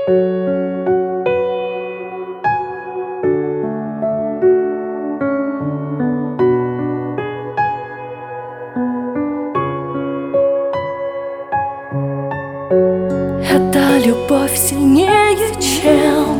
Эта любовь сильнее, чем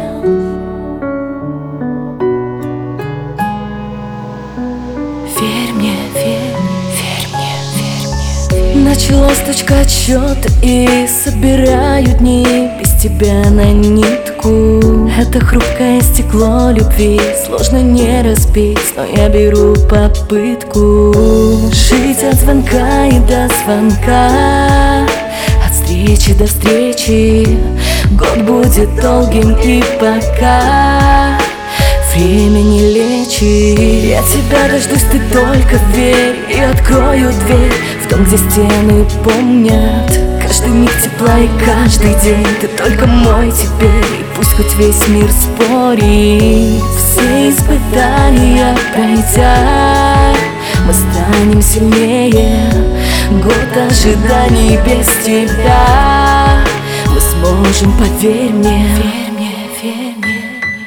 верь мне, верь мне, верь мне. Началась точка отсчета, и собираю дни без тебя на нитку. Это хрупкое стекло любви сложно не разбить, но я беру попытку жить от звонка и до звонка, от встречи до встречи. Год будет долгим, и пока время не лечит. Я тебя дождусь, ты только верь, и открою дверь в дом, где стены помнят каждый миг тепла и каждый день. Ты только мой теперь, и пусть хоть весь мир спорит. Все испытания пройдя, мы станем сильнее. Год ожиданий без тебя мы сможем, поверь мне. Верь мне, верь мне.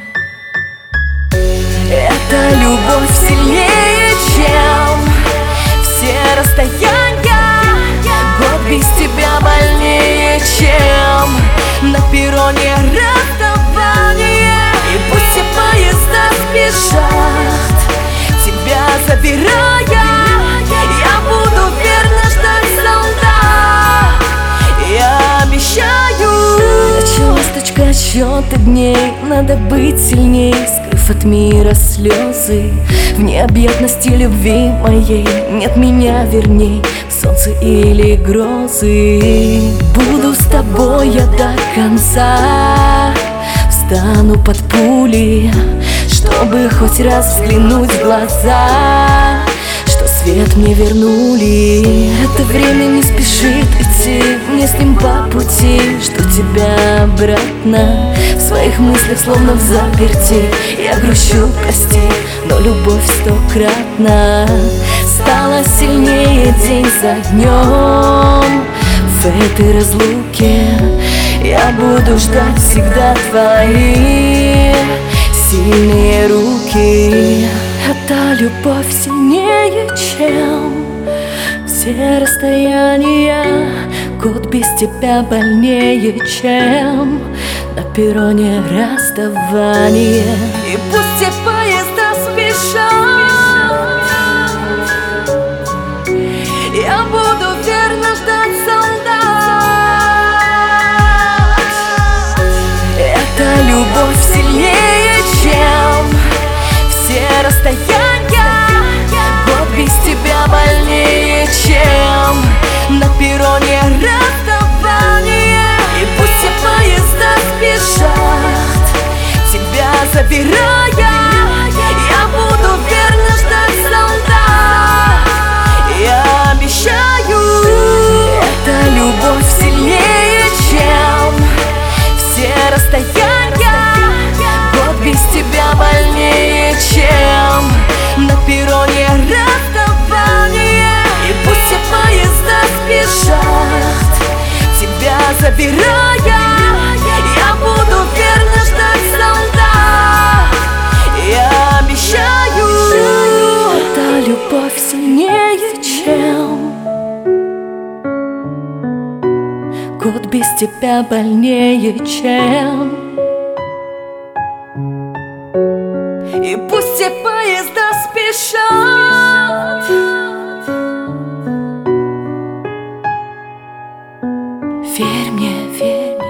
Эта любовь сильнее, чем все расстояния. Год без тебя больнее, чем на перроне расставание. И пусть все поезда спешат, тебя забирая, я буду верно ждать, солдат, я обещаю. Началась точка отсчета дней, надо быть сильней, скрыв от мира слезы. В необъятности любви моей нет меня, верней, солнце или грозы. Буду с тобой я до конца, встану под пули, чтобы хоть раз взглянуть в глаза, что свет мне вернули. Это время не спешит идти, мне с ним по пути. Жду тебя обратно, в своих мыслях словно в заперти. Я грущу, прости, но любовь стократно стала сильнее день за днем. В этой разлуке я буду ждать всегда твои сильные руки. Эта любовь сильнее, чем все расстояния. Год без тебя больнее, чем на перроне расставание. И пусть все поезда спешат, я буду верно ждать, солдат. Эта любовь сильнее, чем все расстояния. Год без тебя больнее, чем на перроне расставание. И пусть все поезда спешат, тебя забирая, я буду верно ждать, солдат, я обещаю. Эта любовь сильнее, чем все расстояния. Год без тебя больнее, чем на перроне расставание. И пусть все поезда спешат, тебя забирая, я буду верно ждать, солдат, я обещаю. Эта любовь сильнее, чем год без тебя больнее, чем. И пусть все поезда спешат, верь мне, верь мне.